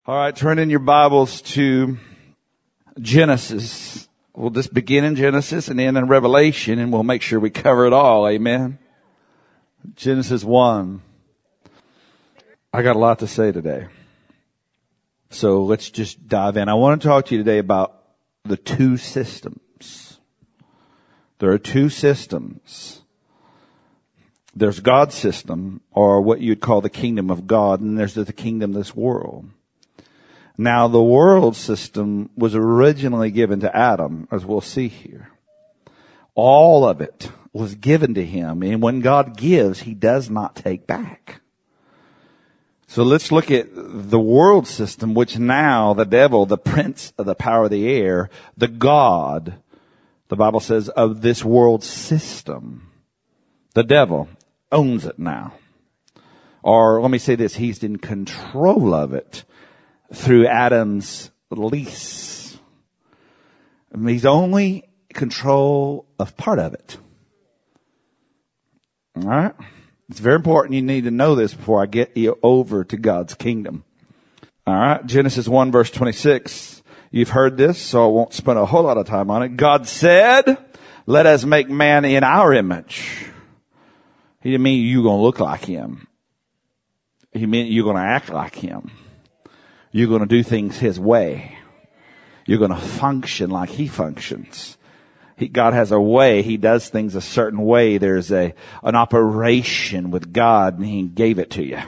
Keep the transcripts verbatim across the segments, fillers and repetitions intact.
All right, turn in your Bibles to Genesis. We'll just begin in Genesis and end in Revelation, and we'll make sure we cover it all. Amen. Genesis one. I got a lot to say today. So let's just dive in. I want to talk to you today about the two systems. There are two systems. There's God's system, or what you'd call the kingdom of God, and there's the kingdom of this world. Now, the world system was originally given to Adam, as we'll see here. All of it was given to him, and when God gives, he does not take back. So let's look at the world system, which now the devil, the prince of the power of the air, the God, the Bible says, of this world system, the devil owns it now. Or let me say this, he's in control of it through Adam's lease. I mean, he's only in control of part of it. All right? It's very important. You need to know this before I get you over to God's kingdom. All right? Genesis one verse twenty-six. You've heard this, so I won't spend a whole lot of time on it. God said, let us make man in our image. He didn't mean you're going to look like him. He meant you're going to act like him. You're going to do things his way. You're going to function like he functions. He, God has a way. He does things a certain way. There's a an operation with God, and he gave it to you.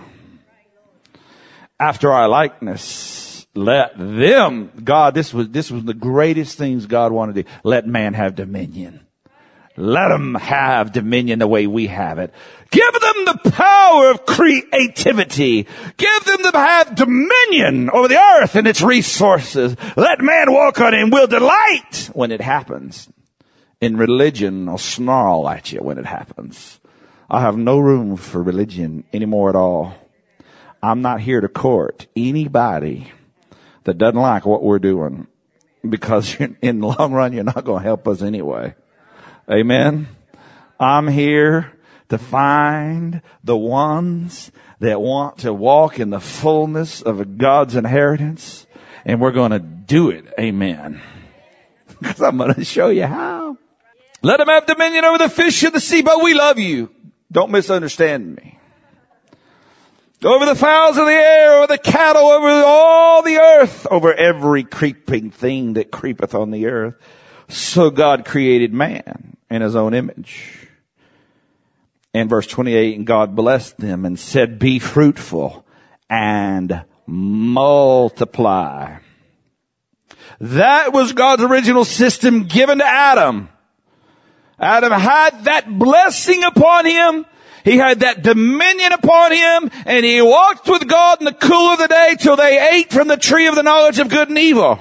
After our likeness, let them, God, this was, this was the greatest things God wanted to do. Let man have dominion. Let them have dominion the way we have it. Give them the power of creativity. Give them to have dominion over the earth and its resources. Let man walk on it and will delight when it happens. In religion, I'll snarl at you when it happens. I have no room for religion anymore at all. I'm not here to court anybody that doesn't like what we're doing, because in the long run, you're not going to help us anyway. Amen. I'm here to find the ones that want to walk in the fullness of God's inheritance, and we're going to do it. Amen. Because I'm going to show you how. Let them have dominion over the fish of the sea, but we love you. Don't misunderstand me. Over the fowls of the air, over the cattle, over all the earth, over every creeping thing that creepeth on the earth. So God created man in his own image. And verse twenty-eight, and God blessed them and said, be fruitful and multiply. That was God's original system given to Adam. Adam had that blessing upon him. He had that dominion upon him, and he walked with God in the cool of the day till they ate from the tree of the knowledge of good and evil.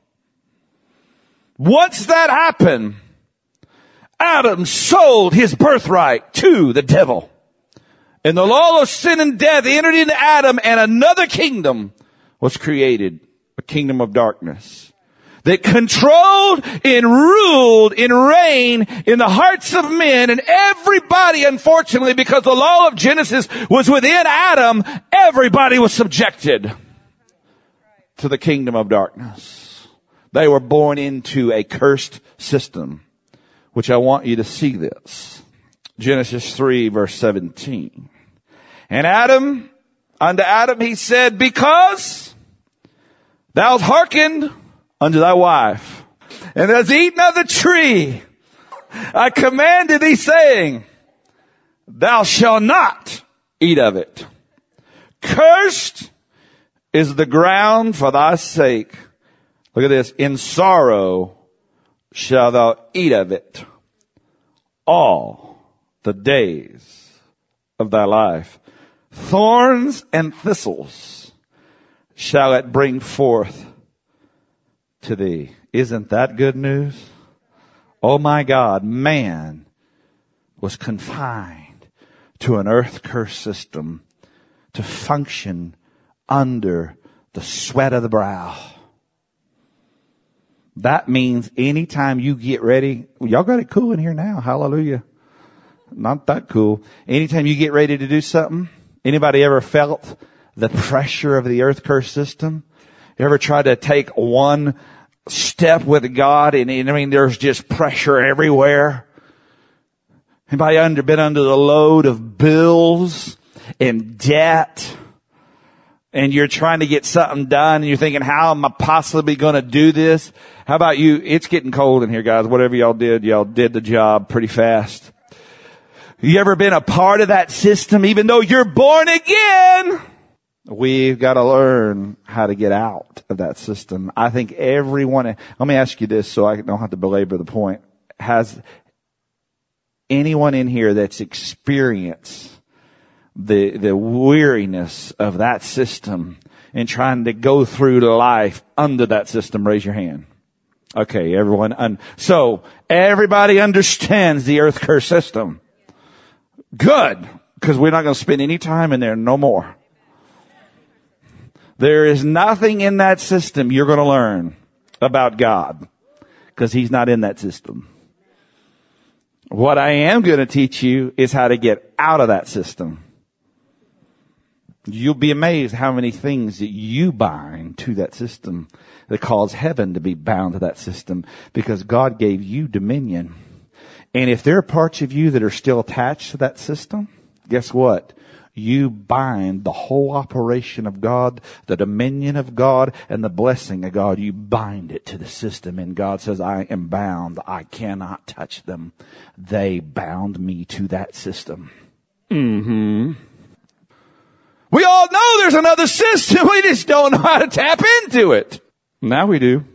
Once that happened, Adam sold his birthright to the devil. And the law of sin and death entered into Adam, and another kingdom was created, a kingdom of darkness that controlled and ruled and reigned in the hearts of men. And everybody, unfortunately, because the law of Genesis was within Adam, everybody was subjected to the kingdom of darkness. They were born into a cursed system, which I want you to see this. Genesis three, verse seventeen. And Adam, unto Adam he said, because thou hast hearkened unto thy wife, and hast eaten of the tree, I commanded thee, saying, thou shalt not eat of it. Cursed is the ground for thy sake. Look at this. In sorrow shalt thou eat of it all the days of thy life. Thorns and thistles shall it bring forth to thee. Isn't that good news? Oh my God, man was confined to an earth curse system to function under the sweat of the brow. That means anytime you get ready, y'all got it cool in here now. Hallelujah. Not that cool. Anytime you get ready to do something, anybody ever felt the pressure of the earth curse system? You ever try to take one step with God and, and I mean, there's just pressure everywhere? Anybody under, been under the load of bills and debt? And you're trying to get something done and you're thinking, how am I possibly going to do this? How about you? It's getting cold in here, guys. Whatever y'all did, y'all did the job pretty fast. You ever been a part of that system even though you're born again? We've got to learn how to get out of that system. I think everyone, let me ask you this so I don't have to belabor the point. Has anyone in here that's experienced the, the weariness of that system and trying to go through life under that system? Raise your hand. Okay, everyone. Un- so everybody understands the earth curse system. Good, because we're not going to spend any time in there no more. There is nothing in that system you're going to learn about God because he's not in that system. What I am going to teach you is how to get out of that system. You'll be amazed how many things that you bind to that system that cause heaven to be bound to that system because God gave you dominion. And if there are parts of you that are still attached to that system, guess what? You bind the whole operation of God, the dominion of God, and the blessing of God. You bind it to the system. And God says, I am bound. I cannot touch them. They bound me to that system. Mm-hmm. We all know there's another system. We just don't know how to tap into it. Now we do.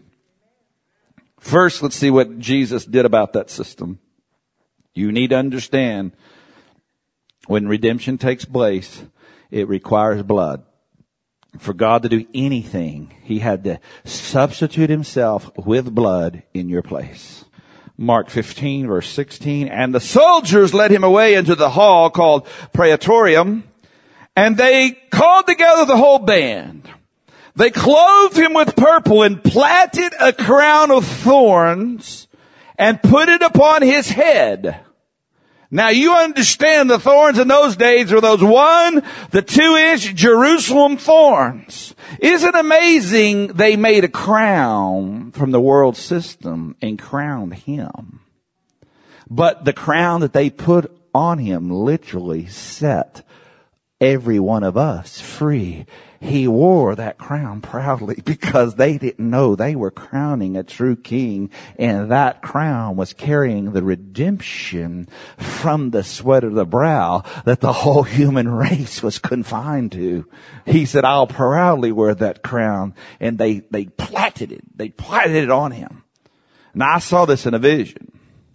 First, let's see what Jesus did about that system. You need to understand when redemption takes place, it requires blood. For God to do anything, he had to substitute himself with blood in your place. Mark fifteen, verse sixteen, and the soldiers led him away into the hall called Praetorium, and they called together the whole band. They clothed him with purple and platted a crown of thorns and put it upon his head. Now you understand the thorns in those days were those one, the two inch Jerusalem thorns. Isn't it amazing they made a crown from the world system and crowned him? But the crown that they put on him literally set every one of us free. He wore that crown proudly because they didn't know they were crowning a true king, and that crown was carrying the redemption from the sweat of the brow that the whole human race was confined to. He said, I'll proudly wear that crown, and they, they platted it. They platted it on him. Now I saw this in a vision.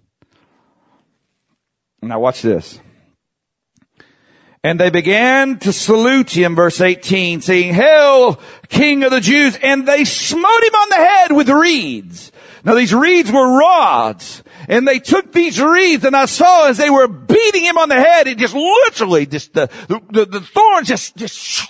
Now watch this. And they began to salute him, verse eighteen, saying, Hail, King of the Jews. And they smote him on the head with reeds. Now these reeds were rods. And they took these reeds, and I saw as they were beating him on the head, it just literally, just the, the, the thorns just, just,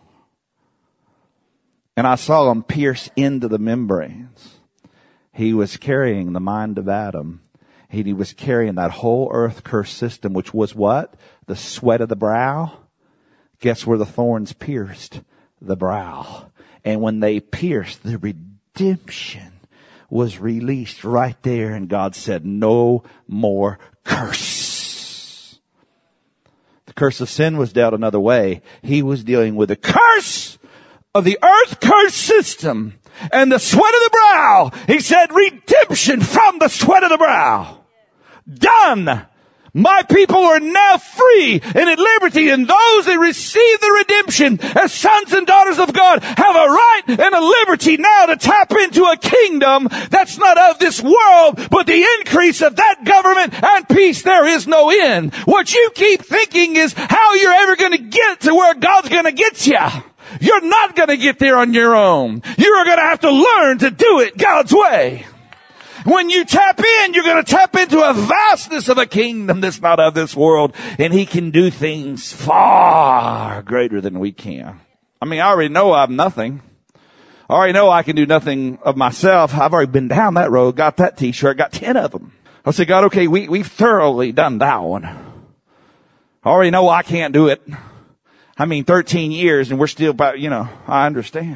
and I saw them pierce into the membranes. He was carrying the mind of Adam. He was carrying that whole earth curse system, which was what? The sweat of the brow. Guess where the thorns pierced? The brow. And when they pierced, the redemption was released right there. And God said, no more curse. The curse of sin was dealt another way. He was dealing with the curse of the earth curse system and the sweat of the brow. He said, redemption from the sweat of the brow. Done. My people are now free and at liberty, and those that receive the redemption as sons and daughters of God have a right and a liberty now to tap into a kingdom that's not of this world, but the increase of that government and peace there is no end. What you keep thinking is how you're ever going to get to where God's going to get you. You're not going to get there on your own. You're going to have to learn to do it God's way. When you tap in, you're going to tap into a vastness of a kingdom that's not of this world. And he can do things far greater than we can. I mean, I already know I'm nothing. I already know I can do nothing of myself. I've already been down that road, got that t-shirt, got ten of them. I said, God, okay, we, we've thoroughly done that one. I already know I can't do it. I mean, thirteen years and we're still about, you know, I understand.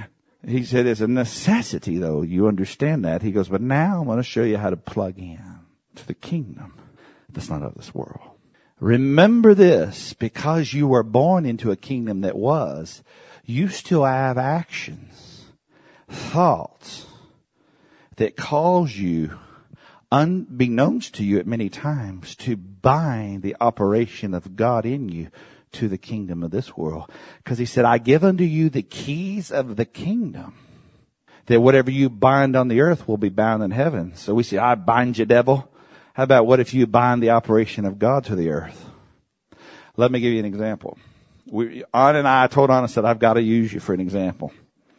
He said, it's a necessity, though. You understand that. He goes, but now I'm going to show you how to plug in to the kingdom that's not of this world. Remember this, because you were born into a kingdom that was, you still have actions, thoughts that cause you, unbeknownst to you at many times, to bind the operation of God in you to the kingdom of this world. Because he said, I give unto you the keys of the kingdom, that whatever you bind on the earth will be bound in heaven. So we say, I bind you, devil. How about what if you bind the operation of God to the earth? Let me give you an example. We, Ann and I, I told Anna, I said, I've got to use you for an example.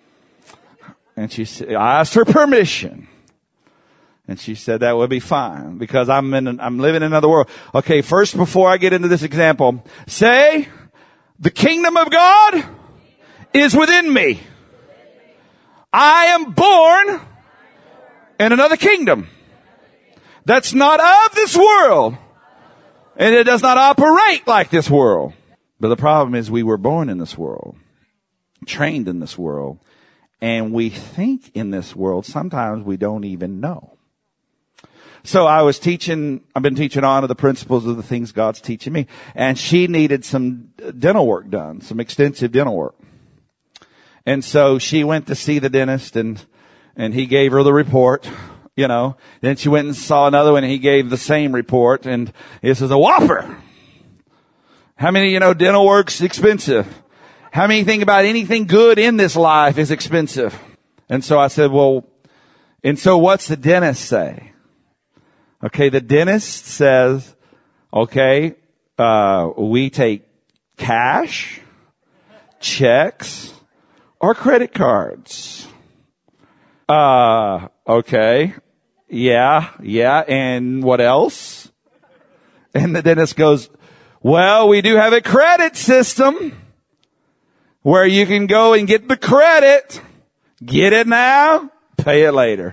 And she said, I asked her permission. And she said that would be fine because I'm in, I'm living in another world. Okay, first, before I get into this example, say, the kingdom of God is within me. I am born in another kingdom that's not of this world, and it does not operate like this world. But the problem is we were born in this world, trained in this world, and we think in this world. Sometimes we don't even know. So I was teaching, I've been teaching on to the principles of the things God's teaching me. And she needed some dental work done, some extensive dental work. And so she went to see the dentist and, and he gave her the report, you know. Then she went and saw another one and he gave the same report. And this is a whopper. How many, you know, dental work's expensive? How many think about anything good in this life is expensive? And so I said, well, and so what's the dentist say? Okay, the dentist says, okay, uh, we take cash, checks, or credit cards. Uh, okay, yeah, yeah, and what else? And the dentist goes, well, we do have a credit system where you can go and get the credit, get it now, pay it later.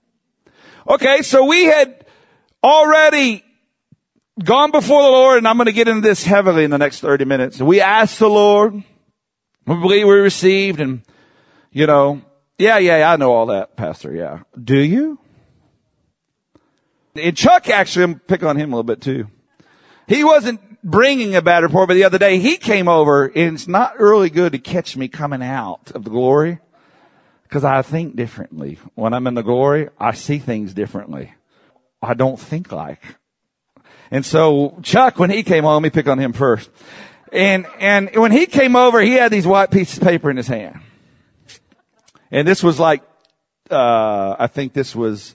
Okay, so we had already gone before the Lord, and I'm going to get into this heavily in the next thirty minutes. We asked the Lord. We believe we received, and, you know, yeah, yeah, yeah, I know all that, Pastor, yeah. Do you? And Chuck, actually, I'm picking on him a little bit too. He wasn't bringing a bad report, but the other day he came over, and it's not really good to catch me coming out of the glory, because I think differently. When I'm in the glory, I see things differently. I don't think like. And so Chuck, when he came home, let me pick on him first. And, and when he came over, he had these white pieces of paper in his hand. And this was like, uh, I think this was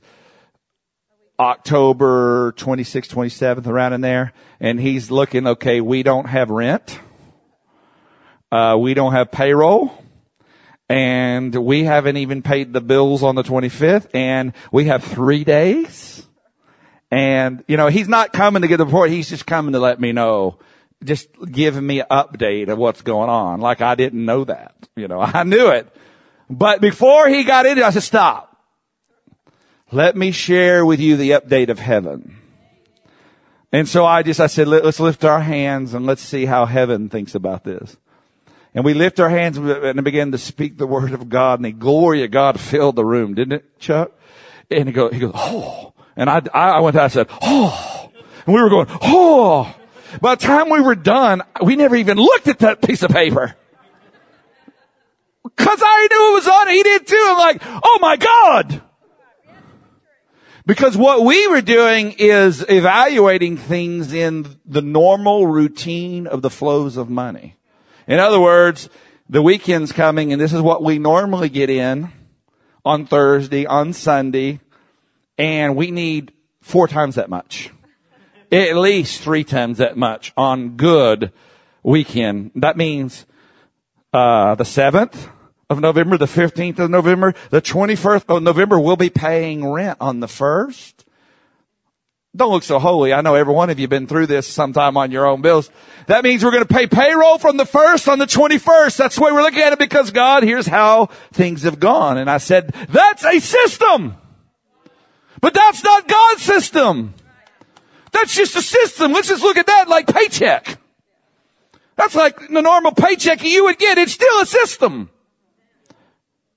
October twenty-sixth, twenty-seventh, around in there. And he's looking, okay, we don't have rent. Uh, we don't have payroll. And we haven't even paid the bills on the twenty-fifth. And we have three days. And, you know, he's not coming to get the report. He's just coming to let me know, just giving me an update of what's going on. Like I didn't know that. You know, I knew it. But before he got into it, I said, stop. Let me share with you the update of heaven. And so I just, I said, let's lift our hands and let's see how heaven thinks about this. And we lift our hands and began to speak the word of God, and the glory of God filled the room, didn't it, Chuck? And he goes, he goes, oh. And I, I went out and said, oh. And we were going, oh. By the time we were done, we never even looked at that piece of paper. Because I knew it was on it. He did too. I'm like, oh my God. Because what we were doing is evaluating things in the normal routine of the flows of money. In other words, the weekend's coming, and this is what we normally get in on Thursday, on Sunday. And we need four times that much. At least three times that much on good weekend. That means, uh, the seventh of November, the fifteenth of November, the twenty-first of November, we'll be paying rent on the first. Don't look so holy. I know every one of you have been through this sometime on your own bills. That means we're going to pay payroll from the first on the twenty-first. That's the way we're looking at it, because God, here's how things have gone. And I said, that's a system. But that's not God's system. That's just a system. Let's just look at that like paycheck. That's like the normal paycheck you would get. It's still a system.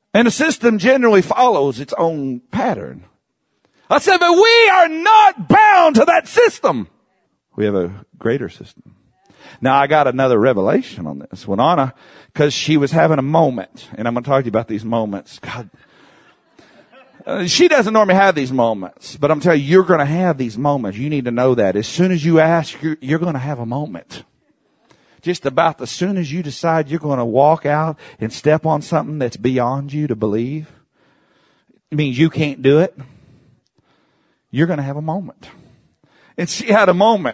And the system generally follows its own pattern. I said, but we are not bound to that system. We have a greater system. Now, I got another revelation on this. When Anna, because she was having a moment, and I'm going to talk to you about these moments. God, uh, she doesn't normally have these moments, but I'm telling you, you're going to have these moments. You need to know that. As soon as you ask, you're, you're going to have a moment. Just about as soon as you decide you're going to walk out and step on something that's beyond you to believe, it means you can't do it, you're going to have a moment. And she had a moment.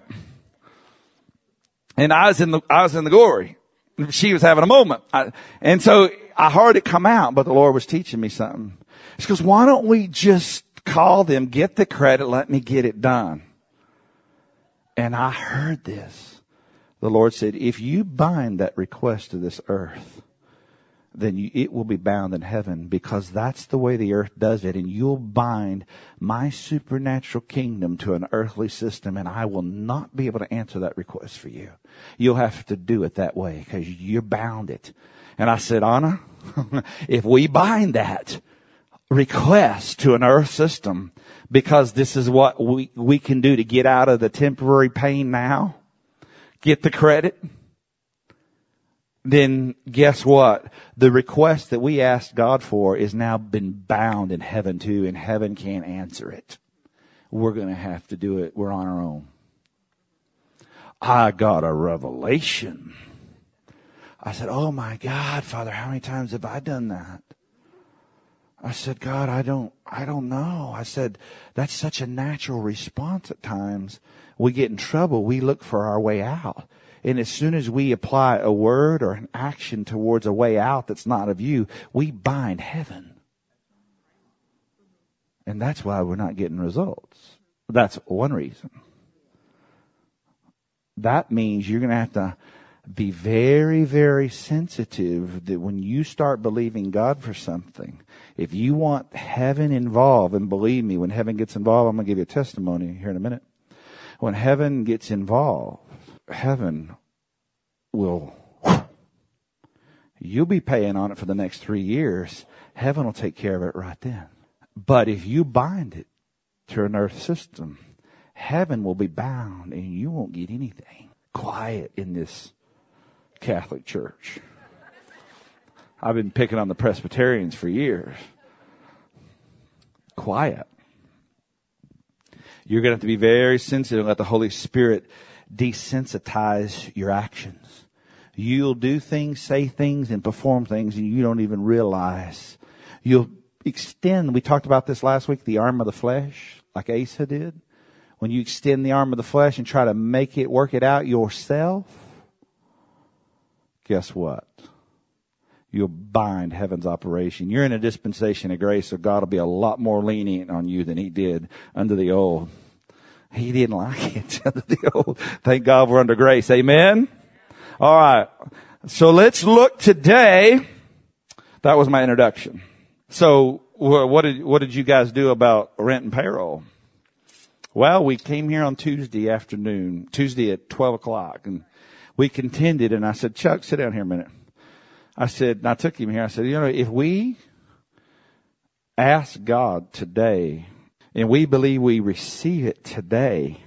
And I was in the, I was in the glory. She was having a moment. I, and so I heard it come out, but the Lord was teaching me something. She goes, why don't we just call them, get the credit, let me get it done. And I heard this. The Lord said, if you bind that request to this earth, then you, it will be bound in heaven, because that's the way the earth does it. And you'll bind my supernatural kingdom to an earthly system, and I will not be able to answer that request for you. You'll have to do it that way because you bound it. And I said, Anna, if we bind that request to an earth system, because this is what we, we can do to get out of the temporary pain now, get the credit, then guess what? The request that we asked God for is now been bound in heaven too, and heaven can't answer it. We're going to have to do it. We're on our own. I got a revelation. I said, oh my God, Father, how many times have I done that? I said, God, I don't, I don't know. I said, that's such a natural response at times. We get in trouble. We look for our way out. And as soon as we apply a word or an action towards a way out that's not of you, we bind heaven. And that's why we're not getting results. That's one reason. That means you're going to have to be very, very sensitive that when you start believing God for something, if you want heaven involved, and believe me, when heaven gets involved, I'm going to give you a testimony here in a minute. When heaven gets involved, heaven will, you'll be paying on it for the next three years. Heaven will take care of it right then. But if you bind it to an earth system, heaven will be bound and you won't get anything. Quiet in this Catholic church. I've been picking on the Presbyterians for years. Quiet. You're going to have to be very sensitive and let the Holy Spirit desensitize your actions. You'll do things, say things, and perform things, and you don't even realize. You'll extend, we talked about this last week, the arm of the flesh, like Asa did. When you extend the arm of the flesh and try to make it, work it out yourself, guess what? You'll bind heaven's operation. You're in a dispensation of grace, so God will be a lot more lenient on you than he did under the old. He didn't like it under the old. Thank God we're under grace. Amen? All right. So let's look today. That was my introduction. So what did, what did you guys do about rent and payroll? Well, we came here on Tuesday afternoon, Tuesday at twelve o'clock, and we contended, and I said, Chuck, sit down here a minute. I said, and I took him here, I said, you know, if we ask God today, and we believe we receive it today,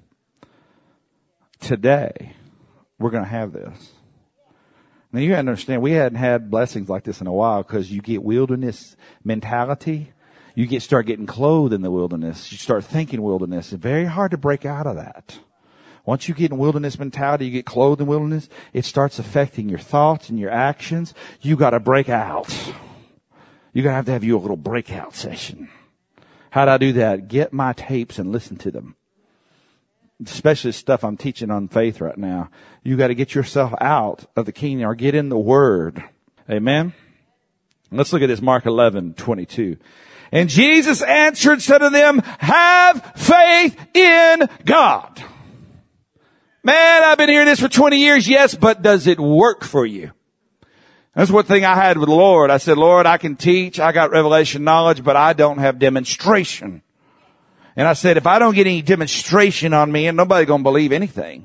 today, we're going to have this. Now, you have to understand, we hadn't had blessings like this in a while, because you get wilderness mentality. You get start getting clothed in the wilderness. You start thinking wilderness. It's very hard to break out of that. Once you get in wilderness mentality, you get clothed in wilderness, it starts affecting your thoughts and your actions. You got to break out. You're going to have to have you a little breakout session. How do I do that? Get my tapes and listen to them. Especially stuff I'm teaching on faith right now. You got to get yourself out of the kingdom or get in the Word. Amen? Let's look at this, Mark eleven twenty-two. And Jesus answered, said to them, have faith in God. Man, I've been hearing this for twenty years. Yes, but does it work for you? That's one thing I had with the Lord. I said, Lord, I can teach. I got revelation knowledge, but I don't have demonstration. And I said, if I don't get any demonstration on me, and nobody's going to believe anything.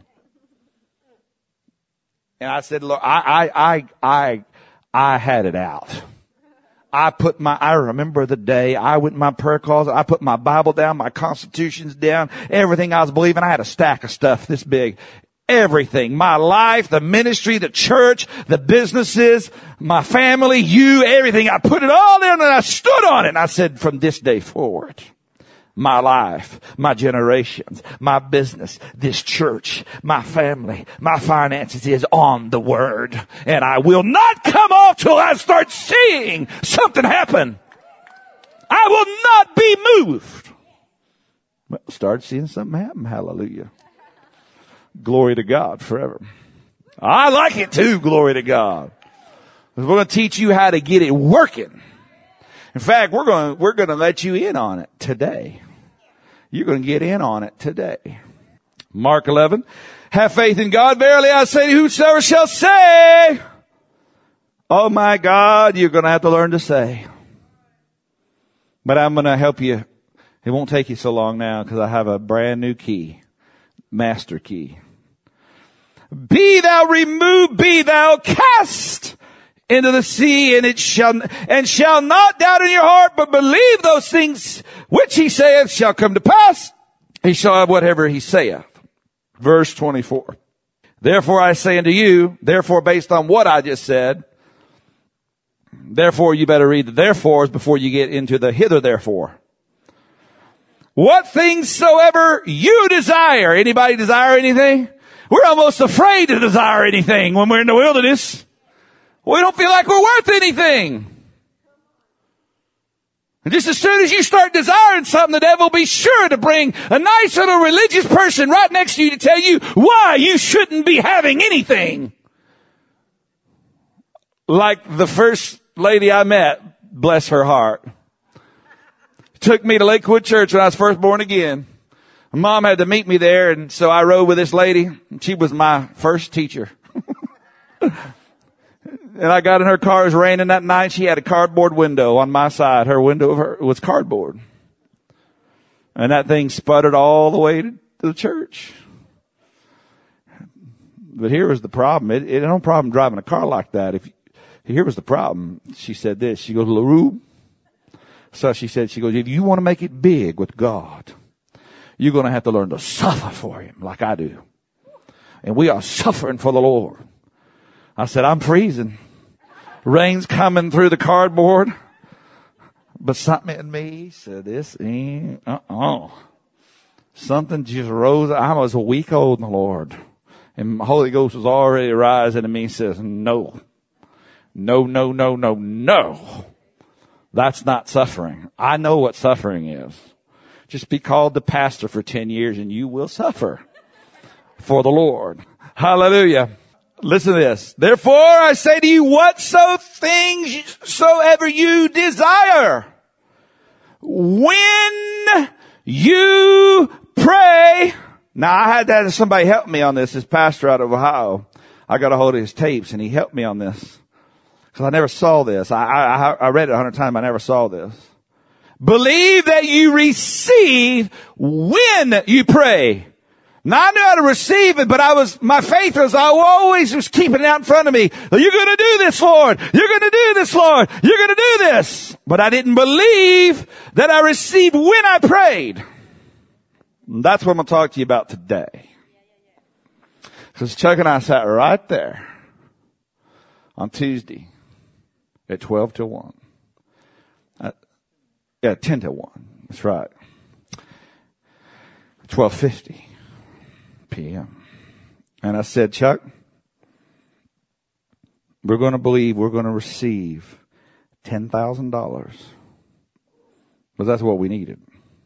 And I said, Lord, I, I, I, I, I had it out. I put my, I remember the day I went in my prayer closet. I put my Bible down, my constitutions down, everything I was believing. I had a stack of stuff this big. Everything. My life, the ministry, the church, the businesses, my family, you, everything. I put it all in and I stood on it. And I said, from this day forward, my life, my generations, my business, this church, my family, my finances is on the Word. And I will not come off till I start seeing something happen. I will not be moved. Well, start seeing something happen. Hallelujah. Glory to God forever. I like it too. Glory to God. We're going to teach you how to get it working. In fact, we're going to, we're going to let you in on it today. You're going to get in on it today. Mark eleven. Have faith in God. Verily I say to you, whosoever shall say, oh my God, you're going to have to learn to say. But I'm going to help you. It won't take you so long now because I have a brand new key. Master key. Be thou removed, be thou cast into the sea, and it shall, and shall not doubt in your heart, but believe those things which he saith shall come to pass. He shall have whatever he saith. Verse twenty-four. Therefore I say unto you, therefore based on what I just said, therefore you better read the therefores before you get into the hither therefore. What things soever you desire. Anybody desire anything? We're almost afraid to desire anything when we're in the wilderness. We don't feel like we're worth anything. And just as soon as you start desiring something, the devil will be sure to bring a nice little religious person right next to you to tell you why you shouldn't be having anything. Like the first lady I met, bless her heart, took me to Lakewood Church when I was first born again. Mom had to meet me there, and so I rode with this lady. She was my first teacher. And I got in her car. It was raining that night. She had a cardboard window on my side. Her window of her was cardboard. And that thing sputtered all the way to the church. But here was the problem. It, it no problem driving a car like that. If here was the problem. She said this. She goes, LaRue. So she said, she goes, if you want to make it big with God, you're going to have to learn to suffer for him like I do. And we are suffering for the Lord. I said, I'm freezing. Rain's coming through the cardboard. But something in me said, this ain't, uh-uh. Something just rose. I was a week old in the Lord. And the Holy Ghost was already rising in me and says, no, no, no, no, no, no. That's not suffering. I know what suffering is. Just be called the pastor for ten years and you will suffer for the Lord. Hallelujah. Listen to this. Therefore I say to you, whatso things soever you desire, when you pray. Now I had to have somebody help me on this. This pastor out of Ohio, I got a hold of his tapes and he helped me on this. Because I never saw this. I, I, I read it a hundred times. I never saw this. Believe that you receive when you pray. Now I knew how to receive it, but I was, my faith was, I always was keeping it out in front of me. You're going to do this, Lord. You're going to do this, Lord. You're going to do this. But I didn't believe that I received when I prayed. And that's what I'm going to talk to you about today. Because Chuck and I sat right there on Tuesday at twelve to one. Uh, yeah, ten to one. That's right. twelve fifty p.m. And I said, Chuck, we're going to believe we're going to receive ten thousand dollars. But that's what we needed.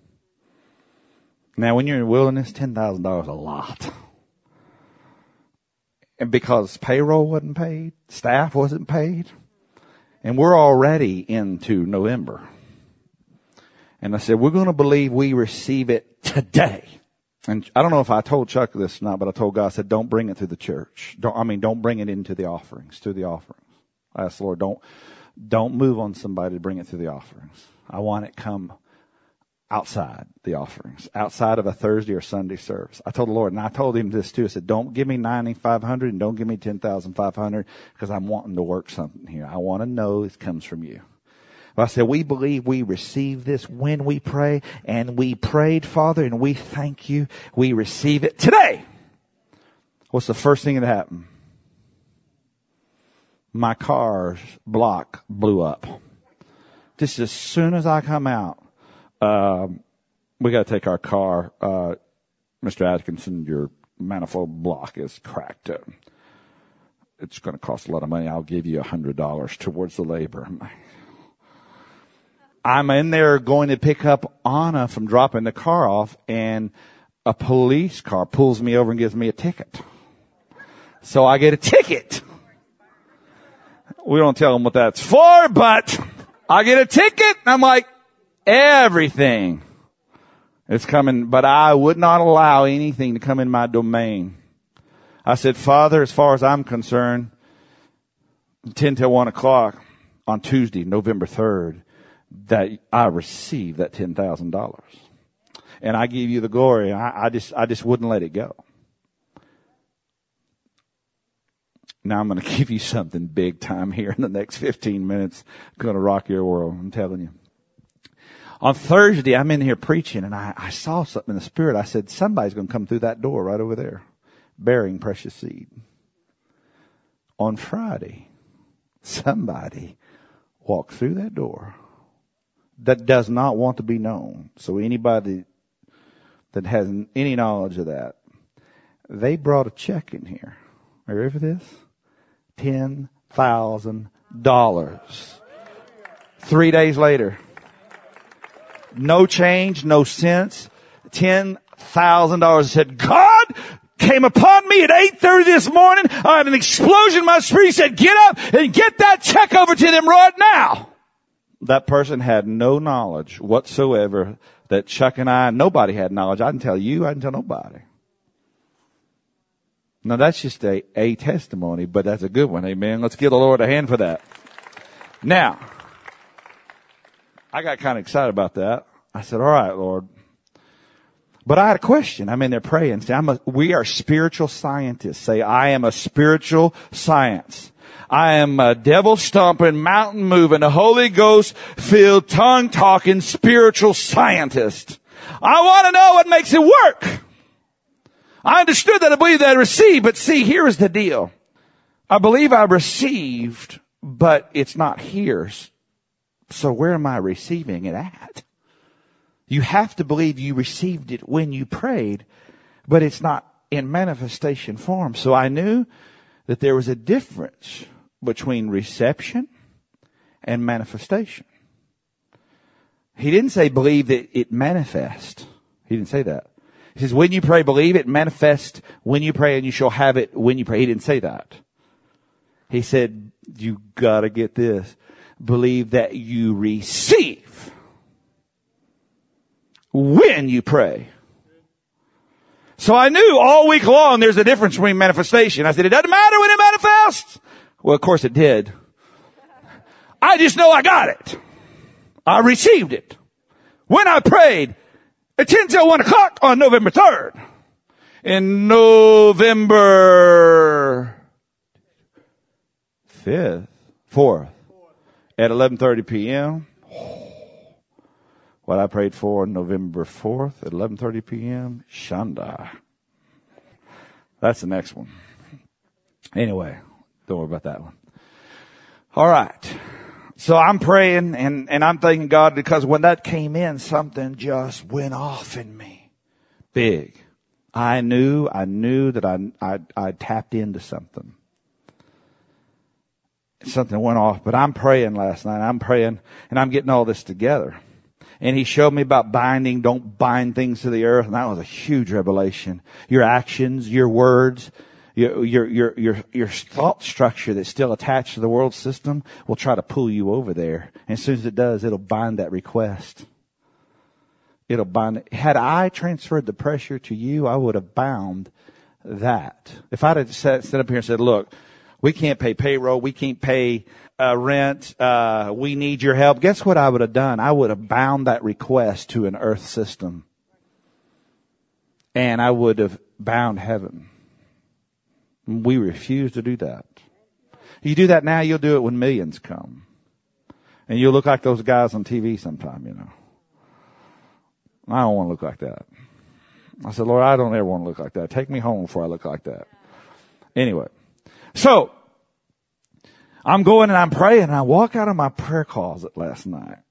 Now, when you're in the wilderness, ten thousand dollars is a lot. And because payroll wasn't paid, staff wasn't paid, and we're already into November. And I said, we're going to believe we receive it today. And I don't know if I told Chuck this or not, but I told God, I said, don't bring it to the church. Don't, I mean, don't bring it into the offerings, to the offerings. I asked the Lord, don't, don't move on somebody to bring it to the offerings. I want it come outside the offerings, outside of a Thursday or Sunday service. I told the Lord, and I told him this too. I said, don't give me nine thousand five hundred dollars and don't give me ten thousand five hundred dollars because I'm wanting to work something here. I want to know it comes from you. I said, we believe we receive this when we pray, and we prayed, Father, and we thank you. We receive it today. What's the first thing that happened? My car's block blew up. Just as soon as I come out, um, we got to take our car. Uh, Mister Atkinson, your manifold block is cracked. Uh, it's going to cost a lot of money. I'll give you a hundred dollars towards the labor. I'm in there going to pick up Anna from dropping the car off, and a police car pulls me over and gives me a ticket. So I get a ticket. We don't tell them what that's for, but I get a ticket. I'm like, everything is coming, but I would not allow anything to come in my domain. I said, Father, as far as I'm concerned, ten till one o'clock on Tuesday, November third, that I received that ten thousand dollars. And I give you the glory. I, I just, I just wouldn't let it go. Now I'm going to give you something big time here in the next fifteen minutes. Going to rock your world. I'm telling you. On Thursday, I'm in here preaching, and I, I saw something in the spirit. I said, somebody's going to come through that door right over there, bearing precious seed. On Friday, somebody walked through that door that does not want to be known. So anybody that has any knowledge of that, they brought a check in here. Are you ready for this? ten thousand dollars. Three days later. No change, no cents. ten thousand dollars. I said, God came upon me at eight thirty this morning. I had an explosion in my spirit. He said, get up and get that check over to them right now. That person had no knowledge whatsoever that Chuck and I, nobody had knowledge. I didn't tell you, I didn't tell nobody. Now that's just a, a testimony, but that's a good one. Amen. Let's give the Lord a hand for that. Now, I got kind of excited about that. I said, all right, Lord. But I had a question. I'm in there praying. Say, I'm a, we are spiritual scientists. Say, I am a spiritual science. I am a devil stomping, mountain moving, a Holy Ghost filled, tongue talking spiritual scientist. I want to know what makes it work. I understood that. I believe that I received, but see, here is the deal. I believe I received, but it's not here. So where am I receiving it at? You have to believe you received it when you prayed, but it's not in manifestation form. So I knew that there was a difference between reception and manifestation. He didn't say believe that it manifests. He didn't say that. He says when you pray, believe it manifests when you pray, and you shall have it when you pray. He didn't say that. He said, you gotta get this. Believe that you receive when you pray. So I knew all week long there's a difference between manifestation. I said, it doesn't matter when it manifests. Well, of course it did. I just know I got it. I received it. When I prayed at ten till one o'clock on November third. In November fifth, fourth. At eleven thirty p.m., what I prayed for on November fourth at eleven thirty p.m., Shanda. That's the next one. Anyway, don't worry about that one. All right. So I'm praying, and, and I'm thanking God, because when that came in, something just went off in me. Big. I knew, I knew that I, I, I tapped into something. Something went off, but I'm praying last night. I'm praying, and I'm getting all this together. And he showed me about binding. Don't bind things to the earth. And that was a huge revelation. Your actions, your words, your, your, your, your, your thought structure that's still attached to the world system will try to pull you over there. And as soon as it does, it'll bind that request. It'll bind it. Had I transferred the pressure to you, I would have bound that. If I'd have sat, stood up here and said, look, we can't pay payroll. We can't pay uh, rent. Uh, we need your help. Guess what I would have done? I would have bound that request to an earth system. And I would have bound heaven. We refuse to do that. You do that now, you'll do it when millions come. And you'll look like those guys on T V sometime, you know. I don't want to look like that. I said, Lord, I don't ever want to look like that. Take me home before I look like that. Anyway, so I'm going and I'm praying, and I walk out of my prayer closet last night.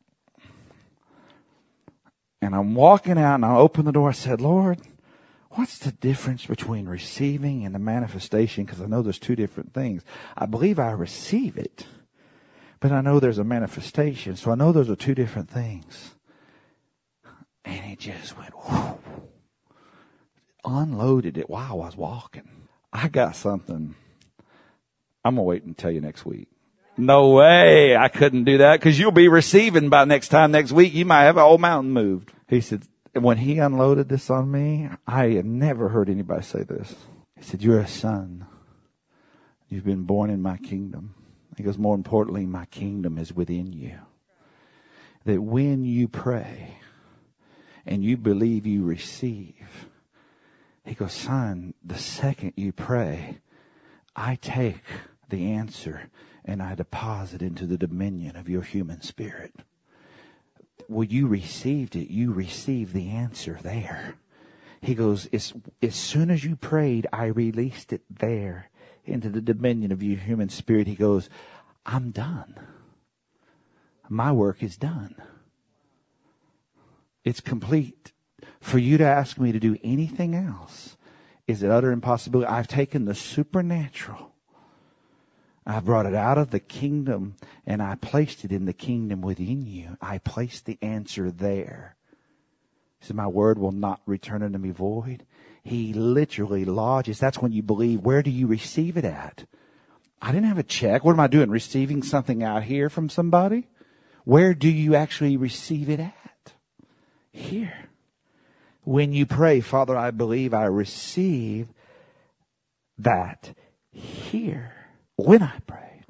And I'm walking out, and I open the door. I said, Lord, what's the difference between receiving and the manifestation? Because I know there's two different things. I believe I receive it, but I know there's a manifestation. So I know those are two different things. And it just went, whoo, unloaded it while I was walking. I got something. I'm going to wait and tell you next week. No way. I couldn't do that, because you'll be receiving by next time next week. You might have a whole mountain moved. He said, when he unloaded this on me, I had never heard anybody say this. He said, you're a son. You've been born in my kingdom. He goes, more importantly, my kingdom is within you. That when you pray and you believe you receive, he goes, son, the second you pray, I take the answer and I deposit into the dominion of your human spirit. When you received it, you received the answer there. He goes, as, as soon as you prayed, I released it there into the dominion of your human spirit. He goes, I'm done. My work is done. It's complete. For you to ask me to do anything else is an utter impossibility. I've taken the supernatural, I brought it out of the kingdom, and I placed it in the kingdom within you. I placed the answer there. He said, my word will not return unto me void. He literally lodges. That's when you believe. Where do you receive it at? I didn't have a check. What am I doing? Receiving something out here from somebody? Where do you actually receive it at? Here. When you pray, Father, I believe I receive that here. When I prayed,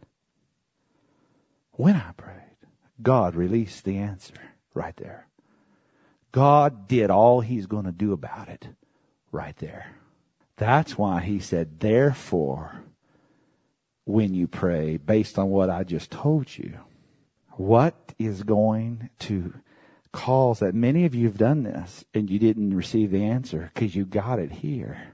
when I prayed, God released the answer right there. God did all he's going to do about it right there. That's why he said, therefore, when you pray, based on what I just told you, what is going to cause that? Many of you have done this and you didn't receive the answer because you got it here.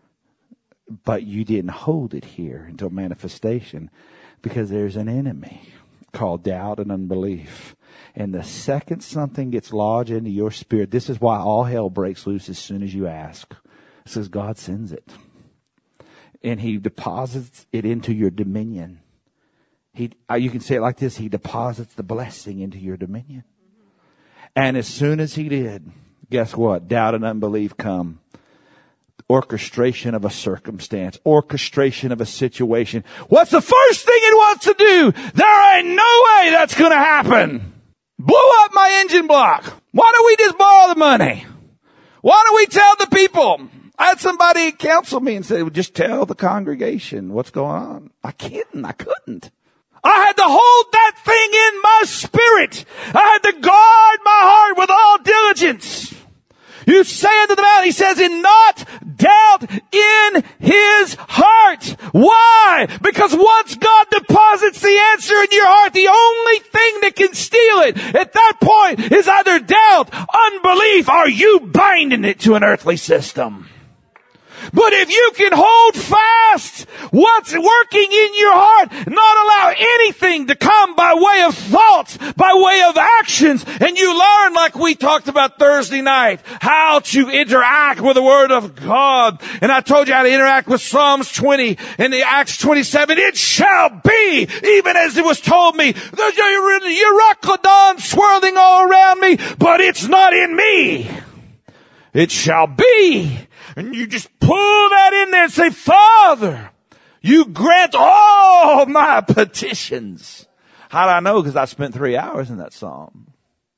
But you didn't hold it here until manifestation, because there's an enemy called doubt and unbelief. And the second something gets lodged into your spirit, this is why all hell breaks loose as soon as you ask. It says God sends it. And he deposits it into your dominion. He, you can say it like this. He deposits the blessing into your dominion. And as soon as he did, guess what? Doubt and unbelief come. Orchestration of a circumstance, orchestration of a situation. What's the first thing it wants to do? There ain't no way that's going to happen. Blow up my engine block. Why don't we just borrow the money? Why don't we tell the people? I had somebody counsel me and say, well, just tell the congregation what's going on. I couldn't. I couldn't. I had to hold that thing in my spirit. I had to guard my heart with all diligence. You say unto the mountain, he says, in not doubt in his heart. Why? Because once God deposits the answer in your heart, the only thing that can steal it at that point is either doubt, unbelief, or you binding it to an earthly system. But if you can hold fast what's working in your heart, not allow anything to come by way of thoughts, by way of actions, and you learn, like we talked about Thursday night, how to interact with the Word of God. And I told you how to interact with Psalms twenty and the Acts twenty-seven. It shall be, even as it was told me, the Euroclydon swirling all around me, but it's not in me. It shall be. And you just pull that in there and say, Father, you grant all my petitions. How do I know? Because I spent three hours in that psalm.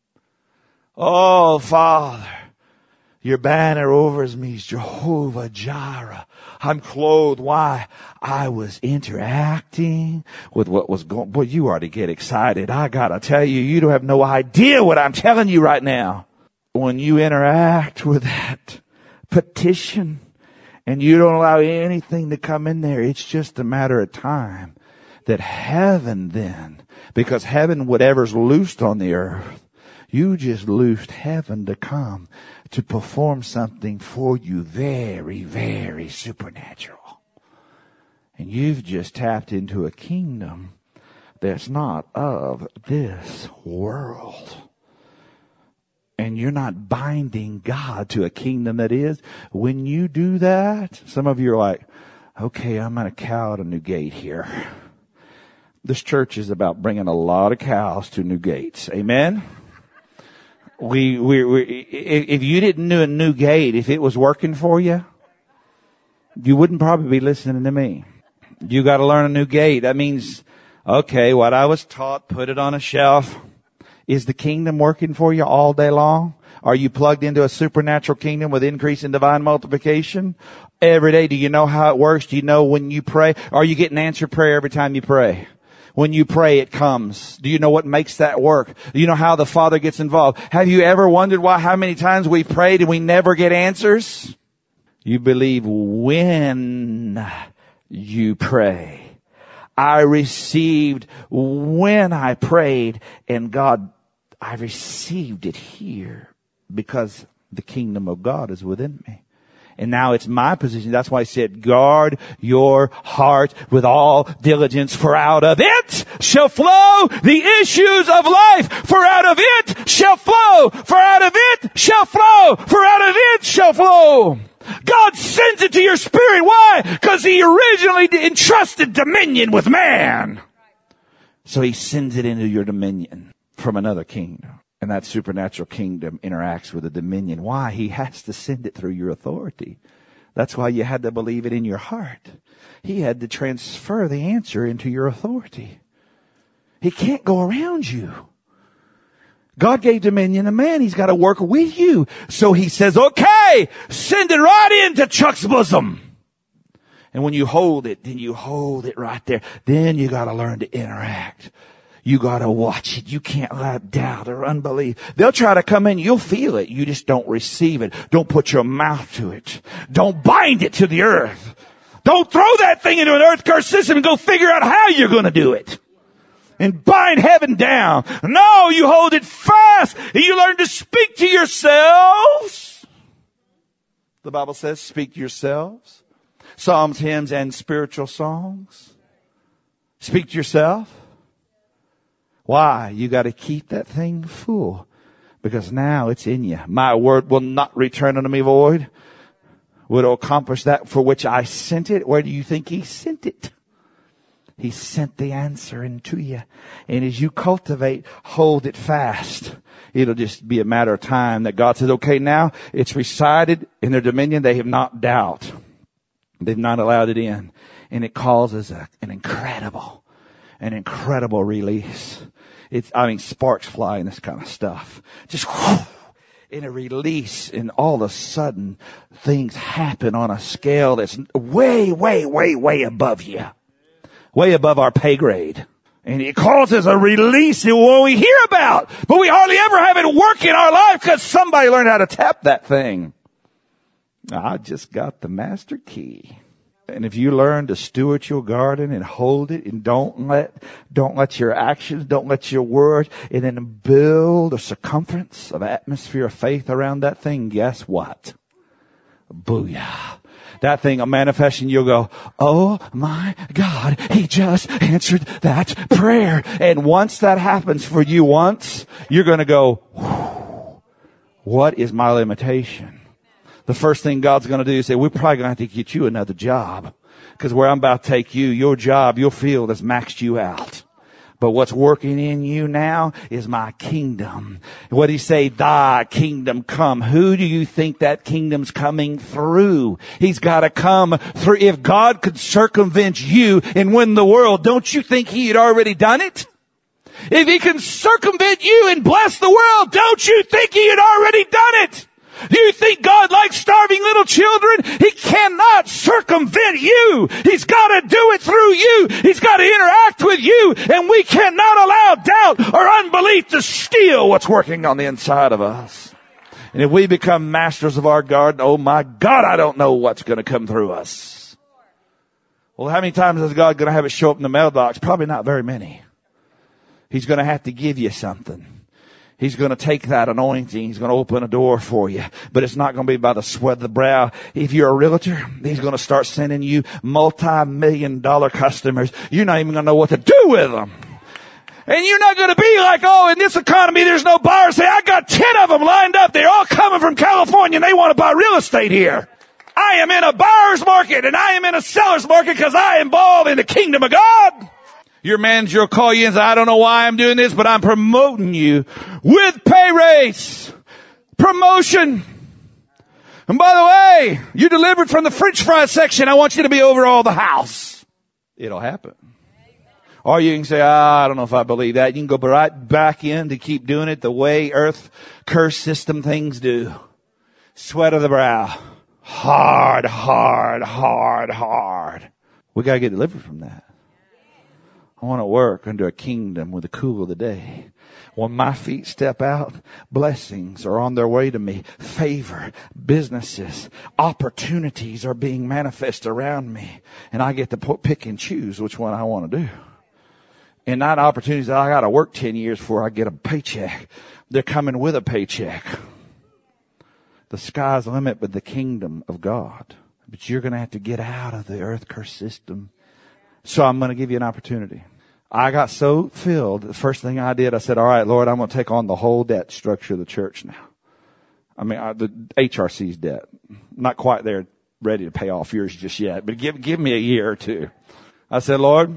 Oh, Father, your banner over me is Jehovah Jireh. I'm clothed. Why? I was interacting with what was going. Boy, you ought to get excited. I got to tell you, you don't have no idea what I'm telling you right now. When you interact with that petition and you don't allow anything to come in there, it's just a matter of time that heaven then, because heaven, whatever's loosed on the earth, you just loosed heaven to come to perform something for you very, very supernatural. And you've just tapped into a kingdom that's not of this world. And you're not binding God to a kingdom that is. When you do that, some of you are like, okay, I'm going to cow at a new gate here. This church is about bringing a lot of cows to new gates. Amen? We, we, we, if you didn't know a new gate, if it was working for you, you wouldn't probably be listening to me. You got to learn a new gate. That means, okay, what I was taught, put it on a shelf. Is the kingdom working for you all day long? Are you plugged into a supernatural kingdom with increase in divine multiplication? Every day, do you know how it works? Do you know when you pray? Are you getting answered prayer every time you pray? When you pray, it comes. Do you know what makes that work? Do you know how the Father gets involved? Have you ever wondered why, how many times we've prayed and we never get answers? You believe when you pray. I received when I prayed, and God, I received it here because the kingdom of God is within me. And now it's my position. That's why I said, guard your heart with all diligence, for out of it shall flow the issues of life. For out of it shall flow. For out of it shall flow. For out of it shall flow. God sends it to your spirit. Why? Because He originally entrusted dominion with man. So He sends it into your dominion from another kingdom. And that supernatural kingdom interacts with the dominion. Why? He has to send it through your authority. That's why you had to believe it in your heart. He had to transfer the answer into your authority. He can't go around you. God gave dominion to man. He's got to work with you. So He says, okay, send it right into Chuck's bosom. And when you hold it, then you hold it right there. Then you got to learn to interact. You got to watch it. You can't let doubt or unbelief. They'll try to come in. You'll feel it. You just don't receive it. Don't put your mouth to it. Don't bind it to the earth. Don't throw that thing into an earth curse system and go figure out how you're going to do it. And bind heaven down. No, you hold it fast. And you learn to speak to yourselves. The Bible says, speak to yourselves. Psalms, hymns, and spiritual songs. Speak to yourself. Why? You got to keep that thing full, because now it's in you. My word will not return unto me void. Will accomplish that for which I sent it. Where do you think He sent it? He sent the answer into you. And as you cultivate, hold it fast. It'll just be a matter of time that God says, okay, now it's resided in their dominion. They have not doubt. They've not allowed it in. And it causes a, an incredible, an incredible release. It's, I mean, sparks fly and this kind of stuff. Just whoosh, in a release, and all of a sudden things happen on a scale that's way, way, way, way above you. Way above our pay grade. And it causes a release that we hear about, but we hardly ever have it work in our life because somebody learned how to tap that thing. I just got the master key. And if you learn to steward your garden and hold it, and don't let, don't let your actions, don't let your words, and then build a circumference of atmosphere of faith around that thing, guess what? Booyah. That thing will manifest and you'll go, oh my God, He just answered that prayer. And once that happens for you once, you're going to go, what is my limitation? The first thing God's going to do is say, we're probably going to have to get you another job, because where I'm about to take you, your job, your field has maxed you out. But what's working in you now is my kingdom. What did He say? Thy kingdom come. Who do you think that kingdom's coming through? He's got to come through. If God could circumvent you and win the world, don't you think He had already done it? If He can circumvent you and bless the world, don't you think He had already done it? Do you think God likes starving little children? He cannot circumvent you. He's got to do it through you. He's got to interact with you. And we cannot allow doubt or unbelief to steal what's working on the inside of us. And if we become masters of our garden, oh my God, I don't know what's going to come through us. Well, how many times is God going to have it show up in the mailbox? Probably not very many. He's going to have to give you something. He's going to take that anointing. He's going to open a door for you. But it's not going to be by the sweat of the brow. If you're a realtor, he's going to start sending you multi-million dollar customers. You're not even going to know what to do with them. And you're not going to be like, oh, in this economy, there's no buyers. Say, I got ten of them lined up. They're all coming from California and they want to buy real estate here. I am in a buyer's market and I am in a seller's market because I am involved in the kingdom of God. Your manager will call you and say, I don't know why I'm doing this, but I'm promoting you with pay raise, promotion. And by the way, you delivered from the French fry section. I want you to be over all the house. It'll happen. Or you can say, ah, I don't know if I believe that. You can go right back in to keep doing it the way earth curse system things do. Sweat of the brow. Hard, hard, hard, hard. We got to get delivered from that. I want to work under a kingdom with the cool of the day. When my feet step out, blessings are on their way to me. Favor, businesses, opportunities are being manifest around me. And I get to pick and choose which one I want to do. And not opportunities that I got to work ten years before I get a paycheck. They're coming with a paycheck. The sky's the limit with the kingdom of God. But you're going to have to get out of the earth curse system. So I'm going to give you an opportunity. I got so filled, the first thing I did, I said, all right, Lord, I'm going to take on the whole debt structure of the church now. I mean, I, the H R C's debt. Not quite there, ready to pay off yours just yet, but give, give me a year or two. I said, Lord,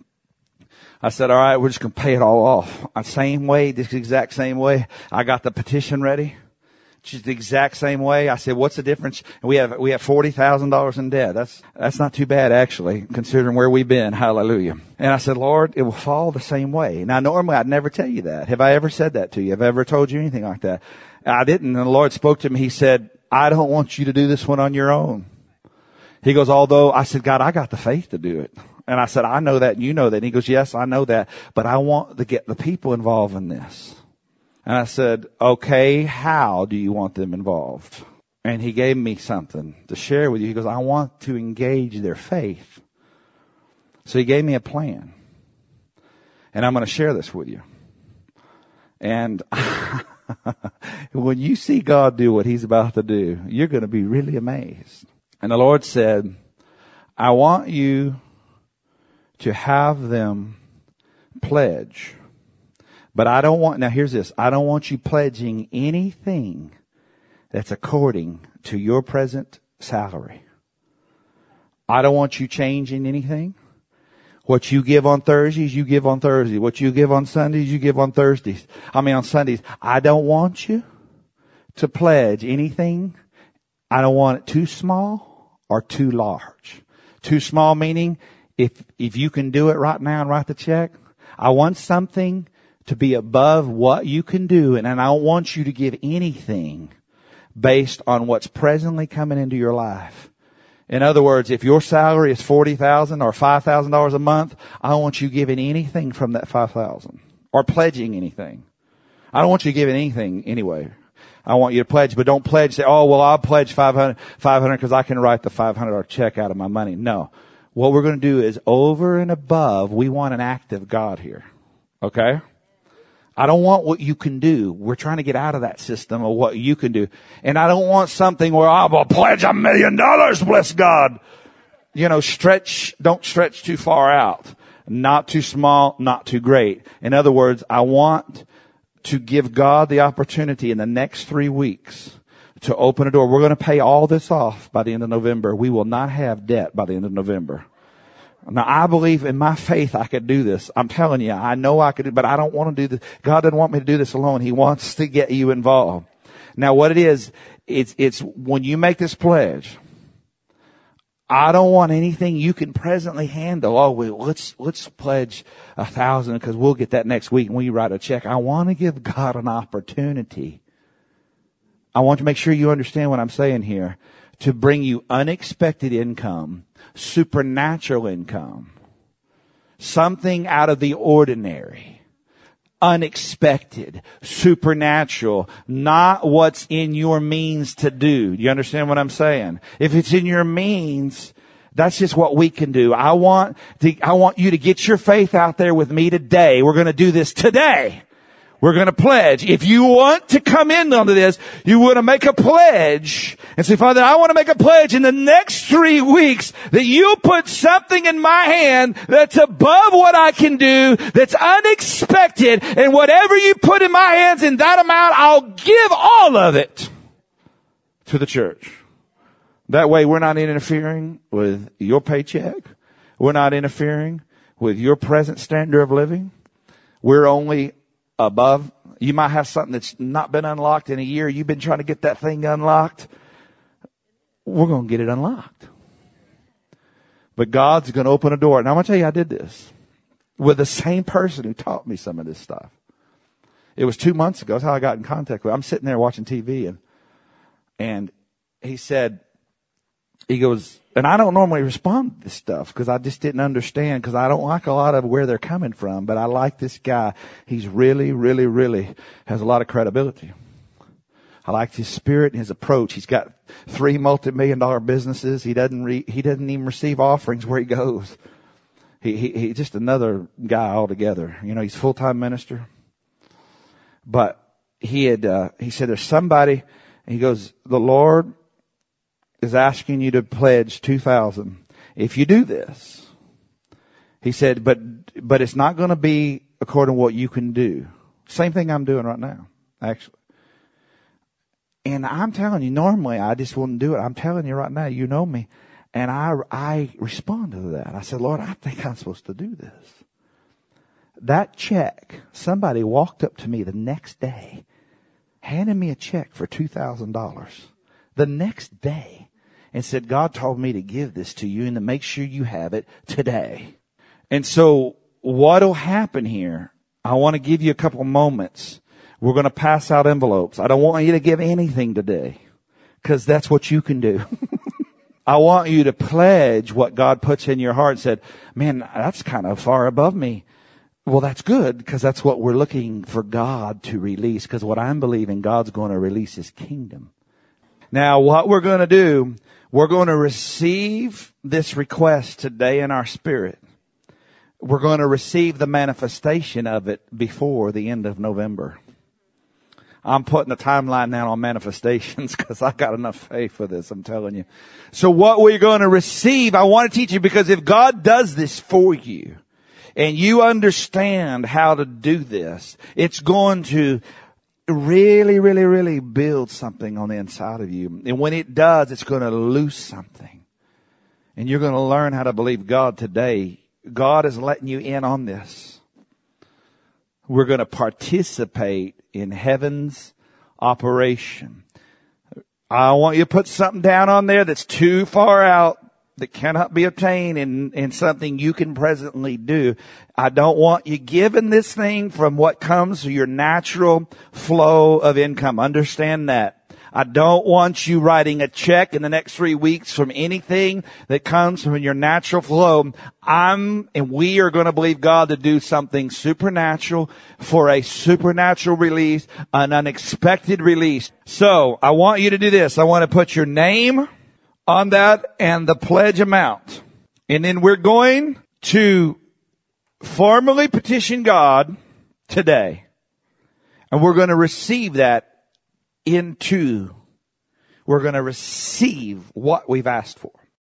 I said, all right, we're just going to pay it all off. The same way, this exact same way. I got the petition ready. Just the exact same way. I said, what's the difference? We have, we have forty thousand dollars in debt. That's, that's not too bad actually, considering where we've been. Hallelujah. And I said, Lord, it will fall the same way. Now normally I'd never tell you that. Have I ever said that to you? Have I ever told you anything like that? I didn't. And the Lord spoke to me. He said, I don't want you to do this one on your own. He goes, although I said, God, I got the faith to do it. And I said, I know that and you know that. And he goes, yes, I know that, but I want to get the people involved in this. And I said, okay, how do you want them involved? And he gave me something to share with you. He goes, I want to engage their faith. So he gave me a plan. And I'm going to share this with you. And when you see God do what he's about to do, you're going to be really amazed. And the Lord said, I want you to have them pledge. But I don't want, now here's this, I don't want you pledging anything that's according to your present salary. I don't want you changing anything. What you give on Thursdays, you give on Thursdays. What you give on Sundays, you give on Thursdays. I mean on Sundays. I don't want you to pledge anything. I don't want it too small or too large. Too small meaning if, if you can do it right now and write the check. I want something to be above what you can do. And, and I don't want you to give anything based on what's presently coming into your life. In other words, if your salary is forty thousand dollars or five thousand dollars a month, I don't want you giving anything from that five thousand dollars or pledging anything. I don't want you giving anything anyway. I want you to pledge, but don't pledge, say, oh, well, I'll pledge five hundred dollars because I can write the five hundred dollars check out of my money. No. What we're going to do is over and above, we want an active God here. Okay? I don't want what you can do. We're trying to get out of that system of what you can do. And I don't want something where I will pledge a million dollars, bless God. You know, stretch, don't stretch too far out. Not too small, not too great. In other words, I want to give God the opportunity in the next three weeks to open a door. We're going to pay all this off by the end of November. We will not have debt by the end of November. Now, I believe in my faith I could do this. I'm telling you, I know I could do, but I don't want to do this. God doesn't want me to do this alone. He wants to get you involved. Now, what it is, it's, it's when you make this pledge, I don't want anything you can presently handle. Oh, well, let's, let's pledge a thousand because we'll get that next week when you write a check. I want to give God an opportunity. I want to make sure you understand what I'm saying here. To bring you unexpected income, supernatural income, something out of the ordinary, unexpected, supernatural, not what's in your means to do. Do you understand what I'm saying? If it's in your means, That's just what we can do. I want to, I want you to get your faith out there with me today. We're going to do this today. We're going to pledge. If you want to come in onto this, you want to make a pledge and say, Father, I want to make a pledge in the next three weeks that you put something in my hand that's above what I can do, that's unexpected, and whatever you put in my hands in that amount, I'll give all of it to the church. That way we're not interfering with your paycheck. We're not interfering with your present standard of living. We're only above. You might have something that's not been unlocked in a year. You've been trying to get that thing unlocked. We're going to get it unlocked. But God's going to open a door. And I'm going to tell you, I did this with the same person who taught me some of this stuff. It was two months ago. That's how I got in contact with him. I'm sitting there watching T V and, and he said, he goes, and I don't normally respond to this stuff because I just didn't understand, because I don't like a lot of where they're coming from, but I like this guy. He's really, really, really has a lot of credibility. I like his spirit and his approach. He's got three multi-million dollar businesses. He doesn't re, he doesn't even receive offerings where he goes. He, he, he's just another guy altogether. You know, he's a full-time minister. But he had, uh, he said, there's somebody, he goes, the Lord is asking you to pledge two thousand. If you do this, he said, but, but it's not going to be according to what you can do. Same thing I'm doing right now, actually. And I'm telling you, normally I just wouldn't do it. I'm telling you right now, you know me. And I, I responded to that. I said, Lord, I think I'm supposed to do this. That check, somebody walked up to me the next day, handed me a check for two thousand dollars the next day and said, God told me to give this to you and to make sure you have it today. And so what'll happen here, I want to give you a couple moments. We're going to pass out envelopes. I don't want you to give anything today because that's what you can do. I want you to pledge what God puts in your heart and said, man, that's kind of far above me. Well, that's good because that's what we're looking for God to release, because what I'm believing, God's going to release his kingdom. Now, what we're going to do, we're going to receive this request today in our spirit. We're going to receive the manifestation of it before the end of November. I'm putting a timeline now on manifestations because I got enough faith for this, I'm telling you. So what we're going to receive, I want to teach you, because if God does this for you and you understand how to do this, it's going to really, really, really build something on the inside of you. And when it does, it's going to loose something. And you're going to learn how to believe God today. God is letting you in on this. We're going to participate in heaven's operation. I want you to put something down on there that's too far out, that cannot be obtained, in, in something you can presently do. I don't want you giving this thing from what comes to your natural flow of income. Understand that. I don't want you writing a check in the next three weeks from anything that comes from your natural flow. I'm, and we are going to believe God to do something supernatural for a supernatural release, an unexpected release. So I want you to do this. I want to put your name on that and the pledge amount. And then we're going to formally petition God today. And we're going to receive that into, we're going to receive what we've asked for.